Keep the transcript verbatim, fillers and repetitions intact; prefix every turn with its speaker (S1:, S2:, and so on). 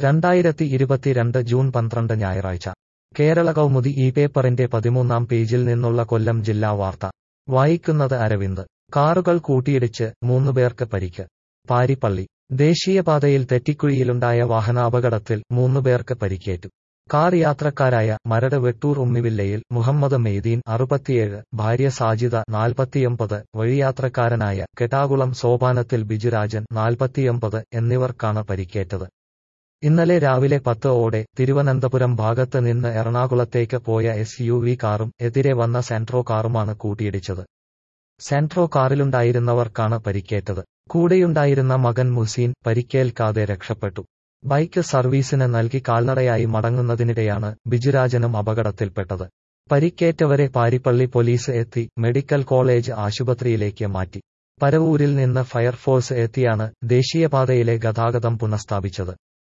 S1: രണ്ടായിരത്തി ഇരുപത്തിരണ്ട് ജൂൺ പന്ത്രണ്ട് ഞായറാഴ്ച കേരള കൗമുദി ഈ പേപ്പറിന്റെ പതിമൂന്നാം പേജിൽ നിന്നുള്ള കൊല്ലം ജില്ലാ വാർത്ത വായിക്കുന്നത് അരവിന്ദ്. കാറുകൾ കൂട്ടിയിടിച്ച് മൂന്നുപേർക്ക് പരിക്ക്. പാരിപ്പള്ളി. ദേശീയപാതയിൽ തെറ്റിക്കുഴിയിലുണ്ടായ വാഹനാപകടത്തിൽ മൂന്നുപേർക്ക് പരിക്കേറ്റു. കാർ യാത്രക്കാരായ മരട് വെട്ടൂർ ഉമ്മിവില്ലയിൽ മുഹമ്മദ് മെയ്തീൻ അറുപത്തിയേഴ്, ഭാര്യ സാജിദ നാൽപ്പത്തിയൊമ്പത്, വഴിയാത്രക്കാരനായ കെടാകുളം സോപാനത്തിൽ ബിജുരാജൻ നാൽപ്പത്തിയൊമ്പത് എന്നിവർക്കാണ് പരിക്കേറ്റത്. ഇന്നലെ രാവിലെ പത്ത് ഓടെ തിരുവനന്തപുരം ഭാഗത്ത് നിന്ന് എറണാകുളത്തേക്ക് പോയ എസ് യു വി കാറും എതിരെ വന്ന സെൻട്രോ കാറുമാണ് കൂട്ടിയിടിച്ചത്. സെൻട്രോ കാറിലുണ്ടായിരുന്നവർക്കാണ് പരിക്കേറ്റത്. കൂടെയുണ്ടായിരുന്ന മകൻ മുസീൻ പരിക്കേൽക്കാതെ രക്ഷപ്പെട്ടു. ബൈക്ക് സർവീസിന് നൽകി കാൽനടയായി മടങ്ങുന്നതിനിടെയാണ് ബിജുരാജനും അപകടത്തിൽപ്പെട്ടത്. പരിക്കേറ്റവരെ പാരിപ്പള്ളി പോലീസ് എത്തി മെഡിക്കൽ കോളേജ് ആശുപത്രിയിലേക്ക് മാറ്റി. പരവൂരിൽ നിന്ന് ഫയർഫോഴ്സ് എത്തിയാണ് ദേശീയപാതയിലെ ഗതാഗതം പുനഃസ്ഥാപിച്ചത്.